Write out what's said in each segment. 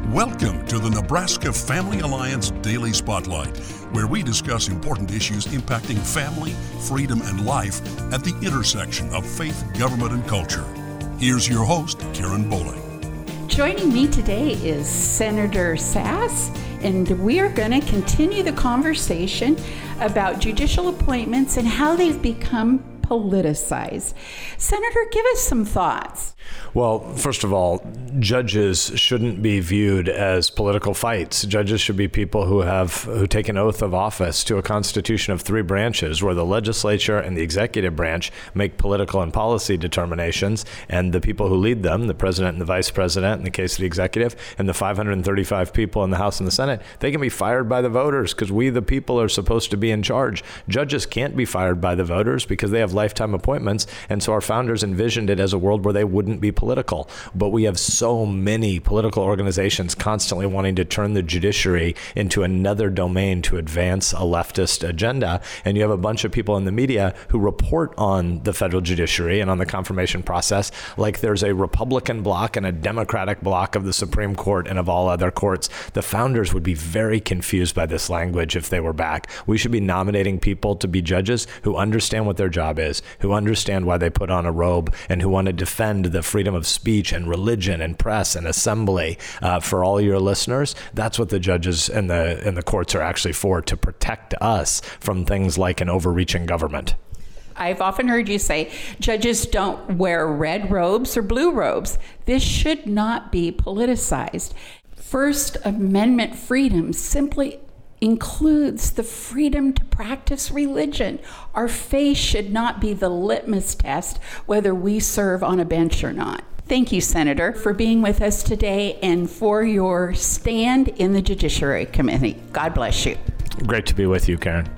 Welcome to the Nebraska Family Alliance Daily Spotlight, where we discuss important issues impacting family, freedom, and life at the intersection of faith, government, and culture. Here's your host, Karen Bowling. Joining me today is Senator Sass, and we are going to continue the conversation about judicial appointments and how they've become politicized. Senator, give us some thoughts. Well, first of all, judges shouldn't be viewed as political fights. Judges should be people who take an oath of office to a constitution of three branches, where the legislature and the executive branch make political and policy determinations, and the people who lead them, the president and the vice president in the case of the executive, and the 535 people in the House and the Senate, they can be fired by the voters because we, the people, are supposed to be in charge. Judges can't be fired by the voters because they have lifetime appointments, and so our founders envisioned it as a world where they wouldn't be political. But we have so many political organizations constantly wanting to turn the judiciary into another domain to advance a leftist agenda. And you have a bunch of people in the media who report on the federal judiciary and on the confirmation process like there's a Republican bloc and a Democratic bloc of the Supreme Court and of all other courts. The founders would be very confused by this language if they were back. We should be nominating people to be judges who understand what their job is, who understand why they put on a robe, and who want to defend the freedom of speech and religion and press and assembly. For all your listeners, that's what the judges and the courts are actually for, to protect us from things like an overreaching government. I've often heard you say judges don't wear red robes or blue robes. This should not be politicized. First Amendment freedom simply includes the freedom to practice religion. Our faith should not be the litmus test whether we serve on a bench or not. Thank you, Senator, for being with us today and for your stand in the Judiciary Committee. God bless you. Great to be with you, Karen.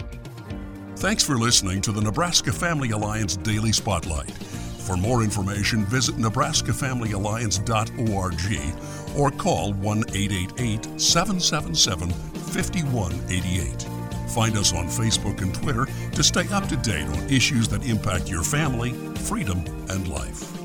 Thanks for listening to the Nebraska Family Alliance Daily Spotlight. For more information, visit nebraskafamilyalliance.org or call 1-888-777-5188. Find us on Facebook and Twitter to stay up to date on issues that impact your family, freedom, and life.